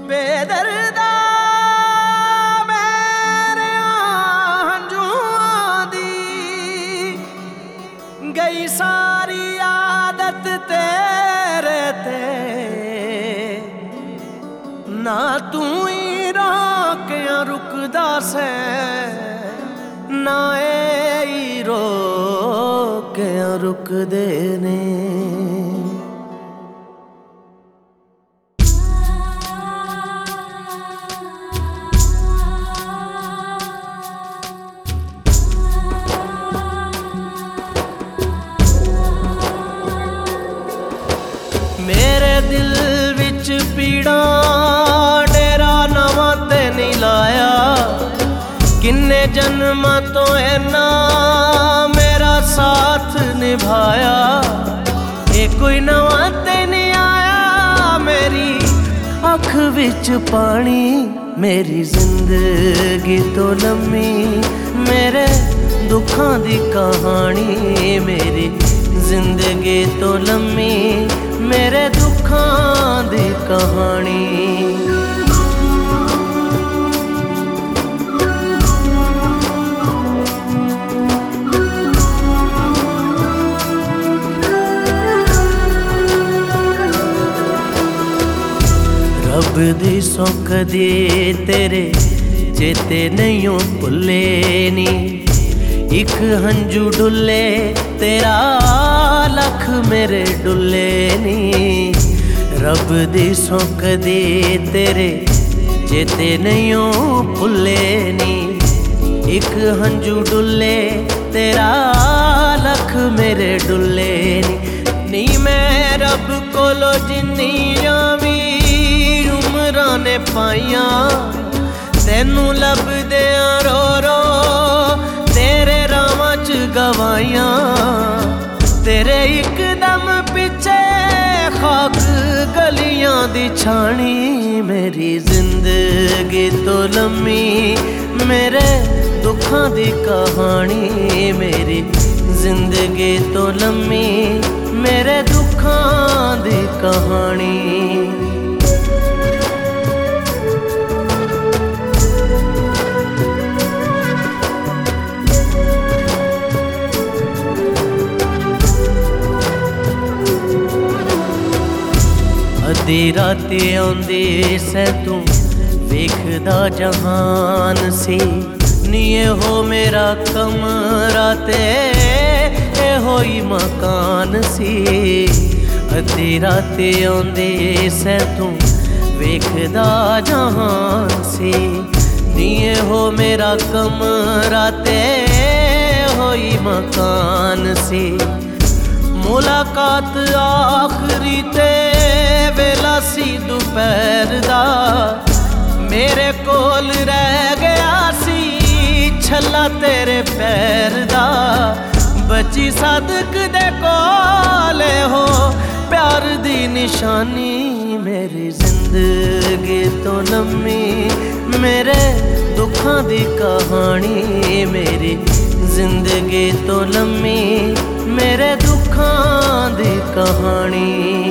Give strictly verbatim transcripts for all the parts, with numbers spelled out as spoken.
बेदर्दा मेरे हंजुआं दी गई सारी आदत तेरे ते ना तू ही रोके रुकदा से ना ए रोके रुक दे ने। मेरे दिल विच पीड़ा डेरा नवां ते नहीं लाया किन्ने जन्मां तो इन्ना मेरा साथ निभाया ये कोई नवां ते नहीं आया मेरी अख विच पानी मेरी जिंदगी तो लम्मी मेरे दुखां दी कहानी मेरी जिंदगी तो लम्मी मेरे दुखां दी कहानी। रब दी सौख दी तेरे चेते नहीं भुले नी इक हंजू डुले तेरा लख मेरे डुले नी। रब दी सौख दी तेरे चेते नहीं भुले नी इक हंजू डुले तेरा लख मेरे डुले नी। नी मैं रब कोलो जिन्नियां भी उमरां ने पाइया तेनू लभदे रो रो तेरे रावां च गवाइया तेरे इकदम पिछे खाक गलियां दी छानी मेरी जिंदगी तो लम्मी मेरे दुखां दी कहानी मेरी जिंदगी तो लम्मी मेरे दुखां दी कहानी। अद्धी राती आउंदी सै तू वेखदा जहान सी नी हो मेरा कमरा ते ए होई मकान सी। अद्धी राती आउंदी सै तू वेखदा जहान सी नी हो मेरा कमरा ते होई मकान सी। मुलाकात आखरी ते वेला सी दोपहर दा मेरे कोल रह गया सी छला तेरे पैर दा बची सदक दे कोले हो प्यार दी निशानी मेरी जिंदगी तो लम्मी मेरे दुखां दी कहानी मेरी जिंदगी तो लम्मी मेरे दुखां दी कहानी।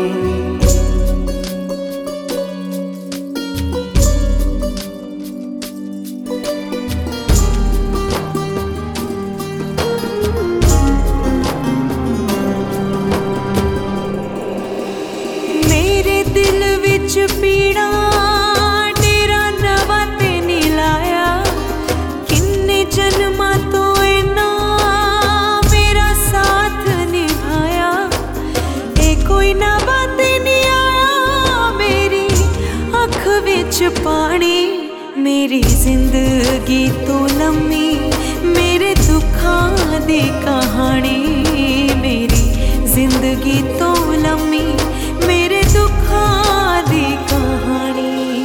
पीड़ा डेरा नवां ते नहीं लाया किन्ने जन्मां तो इन्ना मेरा साथ निभाया ए कोई नवां ते नहीं आया मेरी अख विच पानी मेरी जिंदगी तो लम्मी मेरे दुखां दी कहानी मेरी जिंदगी तो लम्मी मेरे दुखां दी कहानी।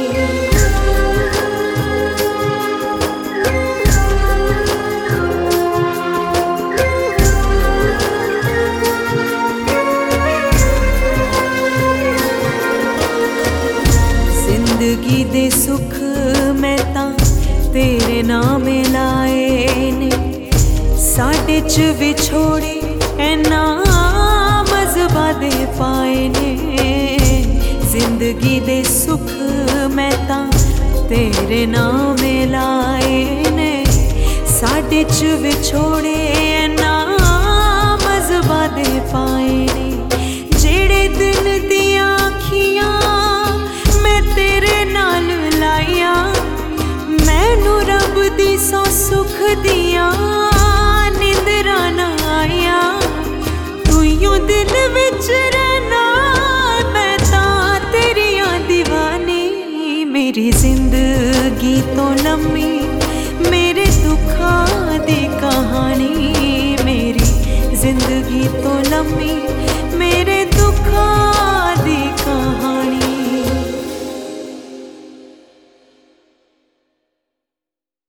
जिंदगी दे सुख मैं तां तेरे नाम लाए ने साडे च विछोड़े ऐना मज़बा दे पाए ने। जिंदगी दे सुख मैं तां तेरे नाम लाए ने, साडे च विछोड़े ना मज़बा दे पाए ने। जेड़े दिन दियां अखियां मैं तेरे नाल लाइया, मैनू रब दी सौ सुख दियां निंदरा ना आइया। तू यूं दिल विच रहना मैं तां तेरियां दीवानी, मेरी जिंदगी तो लम्मी मेरे दुखां दी कहानी, मेरी जिंदगी तो लम्मी